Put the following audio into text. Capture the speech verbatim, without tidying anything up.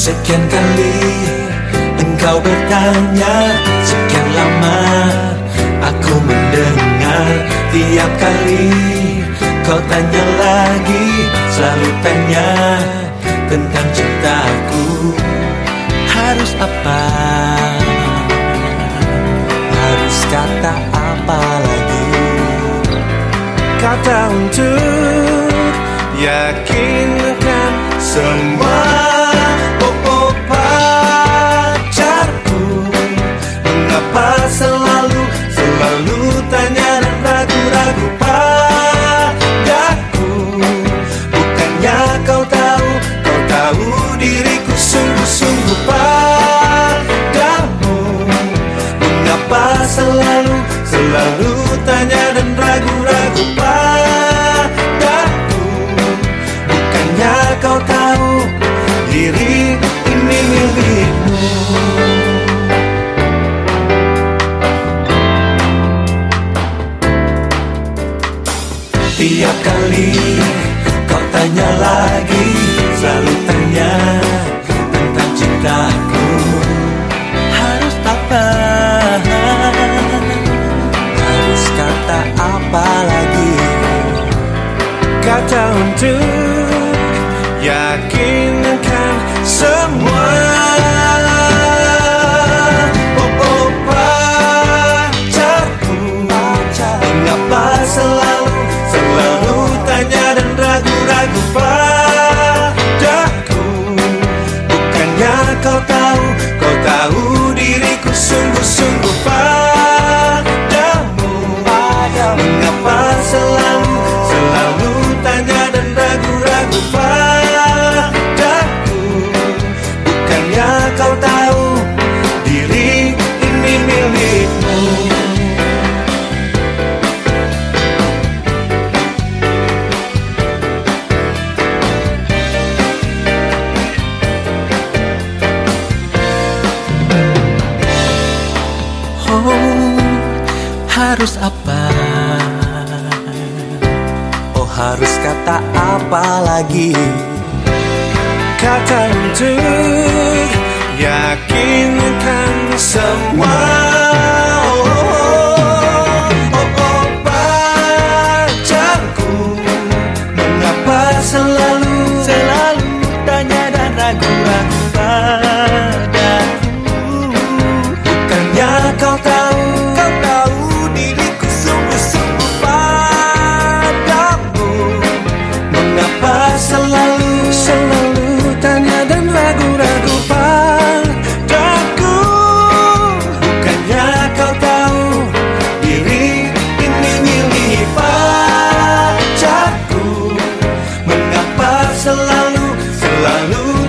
Sekian kali engkau bertanya, sekian lama aku mendengar. Tiap kali kau tanya lagi, selalu tanya tentang cintaku. Harus apa? Harus kata apa lagi? Kata untuk yakinkan semua. Oh, oh pacarku, mengapa selalu, selalu tanya dan ragu-ragu padaku? Bukannya kau tahu, kau tahu diriku sungguh-sungguh padamu. Mengapa selalu, selalu tanya dan ragu-ragu padaku? Bukannya kau tahu diri ini milikmu. Tiap kali kau tanya lagi, selalu tanya tentang cintaku. Harus apa? Harus kata apa lagi? Kata untuk yakinkan semua. Oh, oh pacarku, mengapa selalu, selalu tanya dan ragu-ragu padaku? Bukannya kau tahu, kau tahu diriku sungguh-sungguh padamu. Mengapa selalu, selalu tanya dan ragu-ragu padaku? Bukannya kau tahu diri ini milikmu. Oh, harus apa? Oh, harus kata apa lagi? Kata untuk yakinkan semua. Oh, oh, oh pacarku, mengapa selalu, Selalu tanya dan ragu-ragu padaku. bukannya kau tahu, kau tahu diriku sungguh-sungguh padamu. Mengapa selalu, selalu tanya dan ragu-ragu padaku? Bukannya kau tahu diri ini milik pacarku? Mengapa selalu, selalu